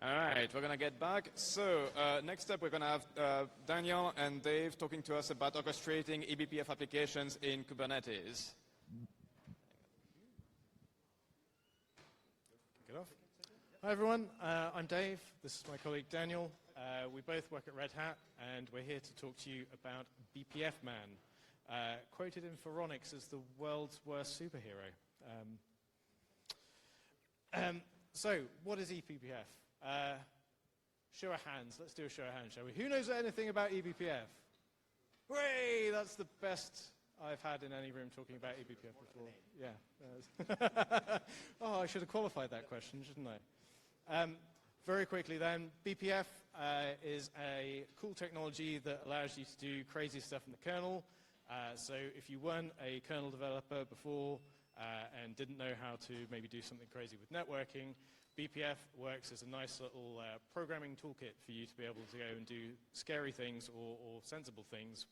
All right, we're going to get back. So next up, we're going to have Daniel and Dave talking to us about orchestrating eBPF applications in Kubernetes. Kick it off. Hi, everyone. I'm Dave. This is my colleague, Daniel. We both work at Red Hat, and we're here to talk to you about BPF Man, quoted in Phoronix as the world's worst superhero. So, what is eBPF? Show of hands. Let's do a show of hands, shall we? Who knows anything about eBPF? Hooray! That's the best I've had in any room talking about eBPF before. Yeah. Oh, I should have qualified that question, shouldn't I? Very quickly then, BPF is a cool technology that allows you to do crazy stuff in the kernel. So if you weren't a kernel developer before and didn't know how to maybe do something crazy with networking, BPF works as a nice little programming toolkit for you to be able to go and do scary things or sensible things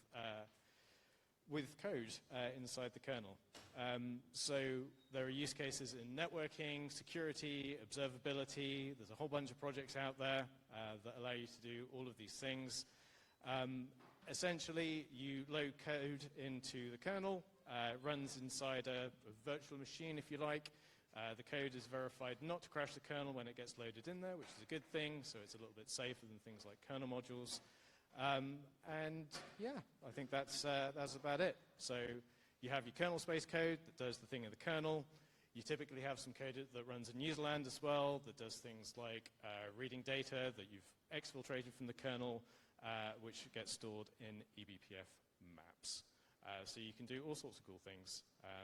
with code inside the kernel. So there are use cases in networking, security, observability. There's a whole bunch of projects out there that allow you to do all of these things. Essentially, you load code into the kernel. It runs inside a virtual machine, if you like. The code is verified not to crash the kernel when it gets loaded in there, which is a good thing, so it's a little bit safer than things like kernel modules. And yeah, I think that's about it. So you have your kernel space code that does the thing in the kernel. You typically have some code that runs in userland as well, that does things like reading data that you've exfiltrated from the kernel, which gets stored in eBPF maps. So you can do all sorts of cool things.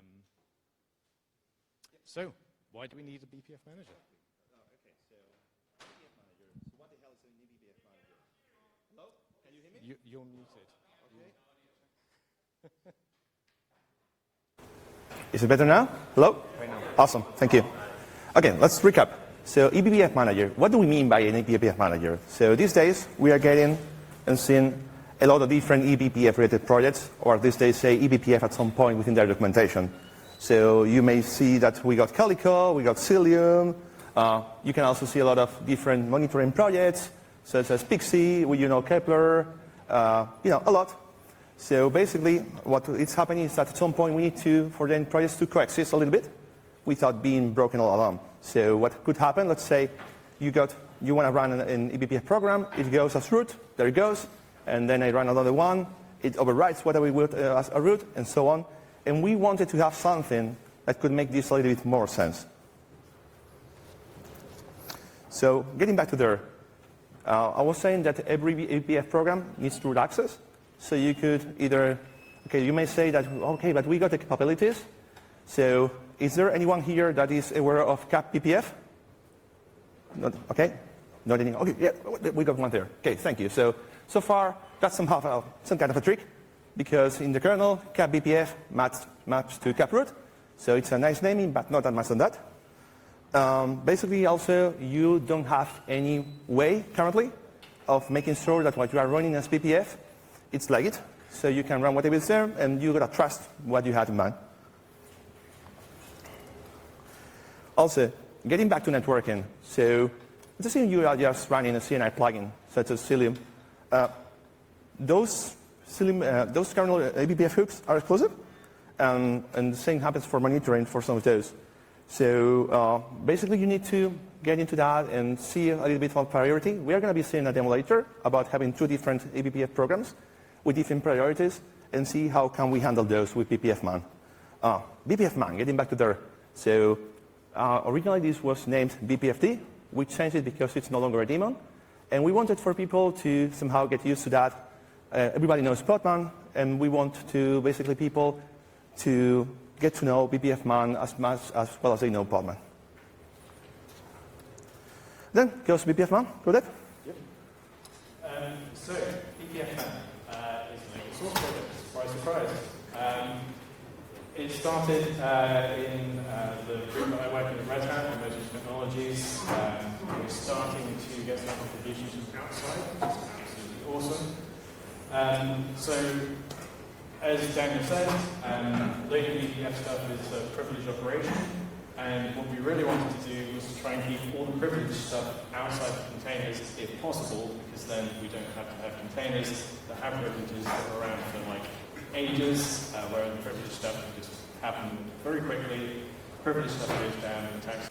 So why do we need a BPF manager? Okay, so BPF manager. So what the hell is an eBPF manager? Hello? Can you hear me? You're muted. Okay. Is it better now? Hello? Right now. Awesome, thank you. Okay, let's recap. So eBPF manager, what do we mean by an eBPF manager? So these days, we are getting and seeing a lot of different eBPF related projects, or these days say eBPF at some point within their documentation. So you may see that we got Calico, we got Cilium. You can also see a lot of different monitoring projects, such as Pixie, Kepler, a lot. So basically, what is happening is that at some point we need for the projects to coexist a little bit without being broken all along. So what could happen, let's say you want to run an eBPF program, it goes as root, there it goes, and then I run another one, it overwrites whatever we would as a root, and so on. And we wanted to have something that could make this a little bit more sense. So getting back to there, I was saying that every eBPF program needs root access. So you could either, you may say that, but we got the capabilities. So is there anyone here that is aware of CAP-BPF? Not, okay, not any, okay, yeah, we got one there. Okay, thank you. So far, that's some kind of a trick. Because in the kernel, CAP-BPF maps to CAP-root. So it's a nice naming, but not that much than that. Basically, also, you don't have any way currently of making sure that what you are running as BPF, it's like it. So you can run whatever is there, and you got to trust what you had in mind. Also, getting back to networking. So let's assume you are just running a CNI plugin, such as Cilium. Those kernel eBPF hooks are exclusive, and the same happens for monitoring for some of those. So basically, you need to get into that and see a little bit about priority. We are going to be seeing a demo later about having two different eBPF programs with different priorities and see how can we handle those with BPF Man. BPF Man, getting back to there. So originally, this was named BPFD. We changed it because it's no longer a daemon, and we wanted for people to somehow get used to that. Everybody knows Podman, and we want to basically people to get to know BPF Man as well as they know Podman. Then goes BPF Man. Go ahead. Yep. So BPF Man is an open source project. Surprise, surprise. It started in the group that I work in at Red Hat, Emerging Technologies. We're starting to get some contributions from outside, which is absolutely awesome. So, as Daniel said, loading BPF stuff is a privileged operation. And what we really wanted to do was to try and keep all the privileged stuff outside the containers if possible, because then we don't have to have containers that have privileges that are around for like ages, where the privileged stuff can just happen very quickly. Privileged stuff goes down and attacks.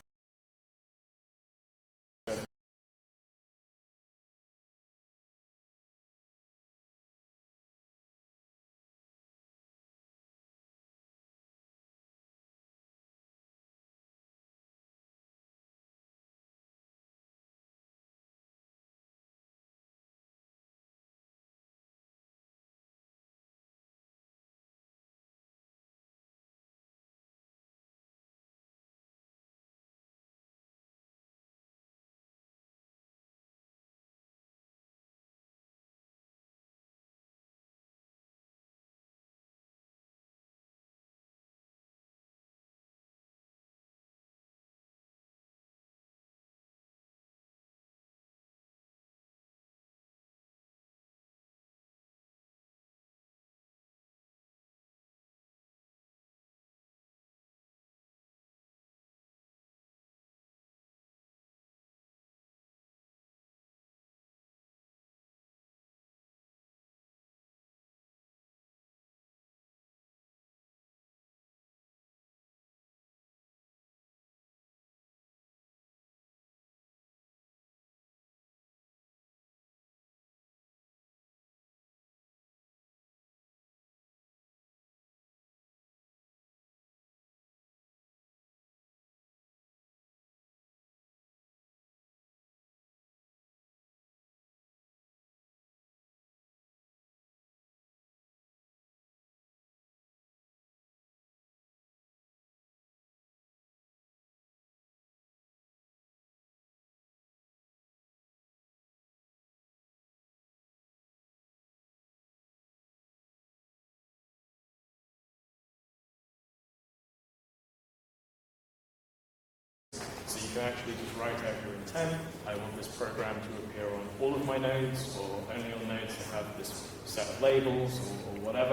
So you can actually just write out your intent. I want this program to appear on all of my nodes, or only on nodes that have this set of labels, or whatever.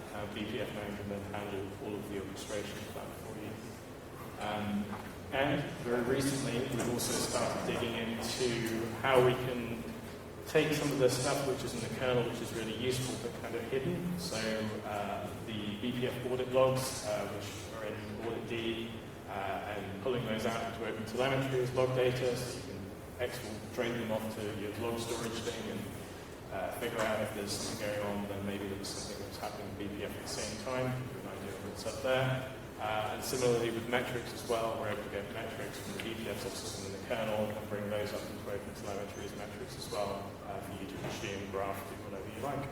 BPF9 can then handle all of the orchestration of that for you. And very recently, we've also started digging into how we can take some of the stuff which is in the kernel, which is really useful but kind of hidden. So the BPF audit logs, which are in audit-D, and pulling those out into OpenTelemetry as log data, so you can export, trade them off to your log storage thing and figure out if there's something going on, then maybe there was something that was happening in BPF at the same time, give an idea of what's up there. And similarly with metrics as well, we're able to get metrics from the BPF subsystem in the kernel and bring those up into OpenTelemetry as metrics as well for you to machine, graph, do whatever you like.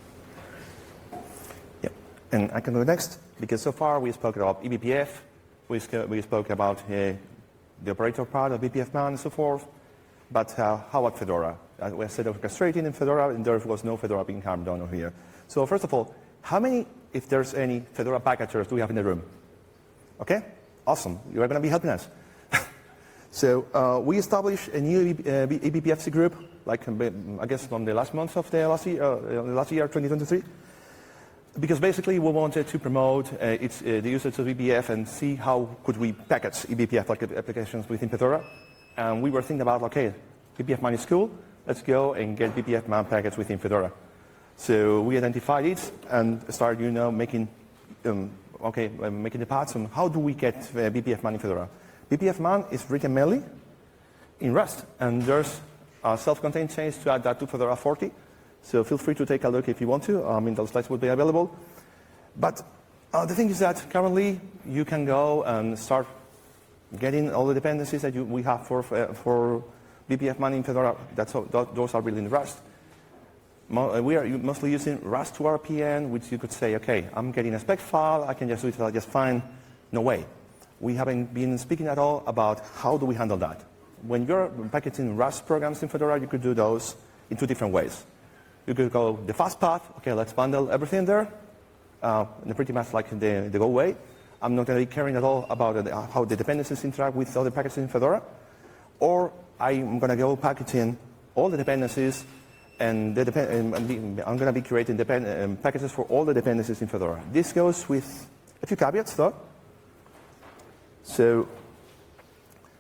Yep. And I can go next, because so far we spoke about eBPF, we spoke about the operator part of BPF-man and so forth, but how about Fedora? We said orchestrating in Fedora, and there was no Fedora being harmed down here. So first of all, how many, if there's any Fedora packagers, do we have in the room? Okay, awesome. You are going to be helping us. So we established a new eBPFC group, like I guess on the last month of the last year 2023. Because basically we wanted to promote the usage of eBPF and see how could we package eBPF applications within Fedora. And we were thinking about, okay, BPF-man is cool, let's go and get BPF-man package within Fedora. So we identified it and started, making the paths on how do we get BPF-man in Fedora. BPF-man is written mainly in Rust, and there's a self-contained change to add that to Fedora 40. So feel free to take a look if you want to. Those slides will be available. But the thing is that currently you can go and start getting all the dependencies that we have for BPF-man in Fedora. Those are really in Rust. We are mostly using Rust to RPN, which you could say, okay, I'm getting a spec file, I can just do it just fine. No way. We haven't been speaking at all about how do we handle that. When you're packaging Rust programs in Fedora, you could do those in two different ways. You could go the fast path, okay, let's bundle everything there, pretty much like the Go way. I'm not going to be caring at all about how the dependencies interact with other packages in Fedora. Or I'm going to go packaging all the dependencies, and I'm going to be creating packages for all the dependencies in Fedora. This goes with a few caveats, though. So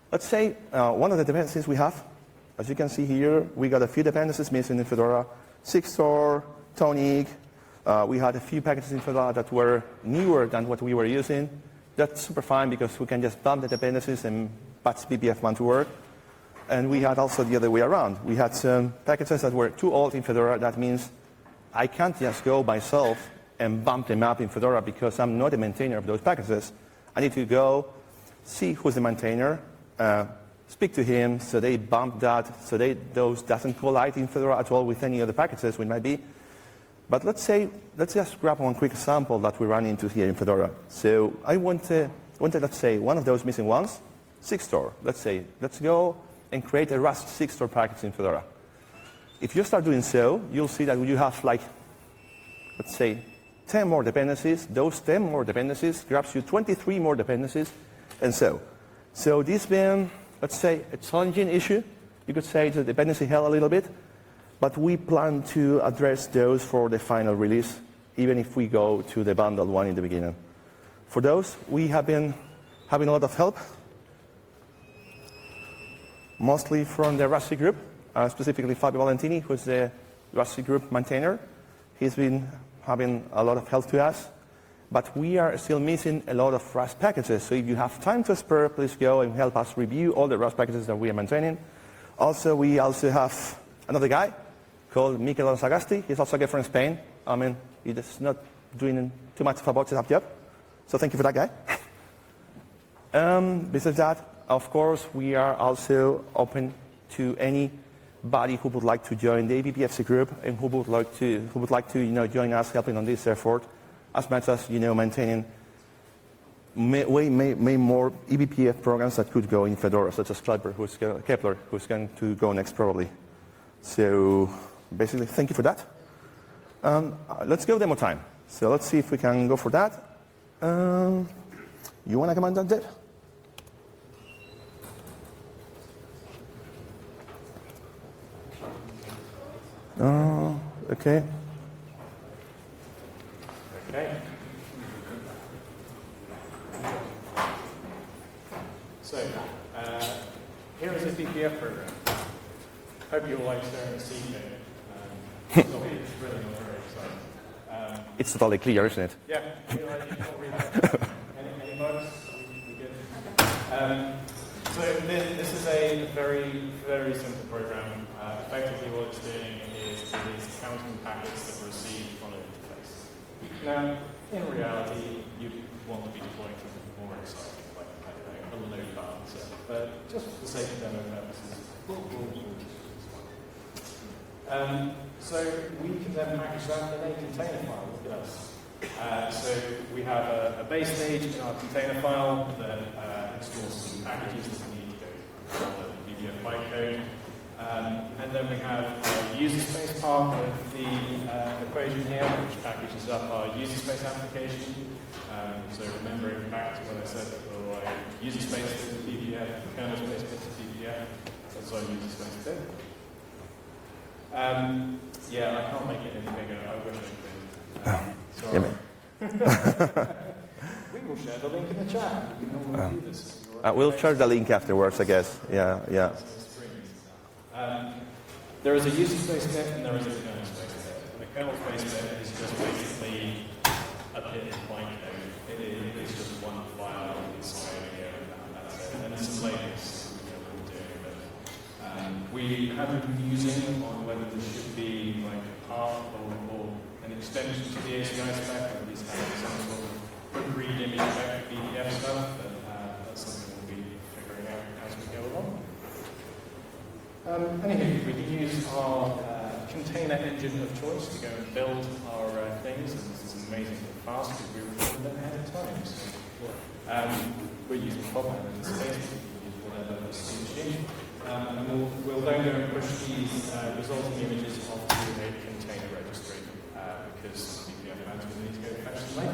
let's say one of the dependencies we have, as you can see here, we got a few dependencies missing in Fedora. Sigstore, Tonic. We had a few packages in Fedora that were newer than what we were using. That's super fine because we can just bump the dependencies and patch BPF1 to work. And we had also the other way around. We had some packages that were too old in Fedora. That means I can't just go myself and bump them up in Fedora because I'm not a maintainer of those packages. I need to go see who's the maintainer, speak to him, so they bump that, so those doesn't collide in Fedora at all with any other packages we might be. But let's just grab one quick example that we run into here in Fedora. So I wanted, let's say, one of those missing ones, Sigstore. Let's go and create a Rust Sigstore package in Fedora. If you start doing so, you'll see that you have like, let's say, 10 more dependencies. Those 10 more dependencies grabs you 23 more dependencies, and so. So this being, let's say, a challenging issue. You could say it's a dependency hell a little bit, but we plan to address those for the final release, even if we go to the bundled one in the beginning. For those, we have been having a lot of help, mostly from the Rusty group, specifically Fabio Valentini, who's the Rusty group maintainer. He's been having a lot of help to us, but we are still missing a lot of Rust packages. So if you have time to spare, please go and help us review all the Rust packages that we are maintaining. Also, we also have another guy called Mikel Sagasti. He's also a guy from Spain. I mean, he's not doing too much of a bot setup job. So thank you for that guy. Besides that, of course, we are also open to anybody who would like to join the eBPFC group and who would like to join us helping on this effort, as much as maintaining way more eBPF programs that could go in Fedora, such as Kepler, who's going to go next probably. So basically, thank you for that. Let's go demo time. So let's see if we can go for that. You want to command that, Dave? Okay. Okay. So, here is a BPF program. Hope you all like staring at C code. It's really not very exciting. It's totally clear, isn't it? Yeah. You can't read that. Any bugs? We good? So this is a very, very simple program. Effectively what it's doing is it is counting packets that were received on an interface. Now, in reality, you want to be deploying something more exciting, like a load balancer. But just for the sake of demo purposes, we'll do this one. So we can then package that in a container file. Look at us. So we have a base stage in our container file that installs some packages that we need to go from the BPF bytecode. And then we have a user space part of the equation here, which packages up our user space application. So remembering back to what I said before, user space bit to BPF, kernel space bit to BPF, that's our user space bit. Yeah, I can't make it any bigger. I wish I could. Sorry. We will share the link in the chat. You can all do this. We'll share the link afterwards, I guess. Yeah. There is a user space bit and there is a kernel space bit. The kernel space bit is just basically a bit in bytecode. It is just one file inside here and that's it. And there's some labels that we're doing, but we haven't been using on whether this should be like a path or an extension to the ACI spec, or at least having some sort of quick read image back BPF stuff, but that's something we'll be figuring out as we go along. Anyway, we can use our container engine of choice to go and build our things, and this is amazingly fast because we recorded them ahead of time. So, we're using Kotlin in this case, we can use whatever suits you. And we'll then go and push these resulting images off to a container registry because BPF management needs to go fetch them later.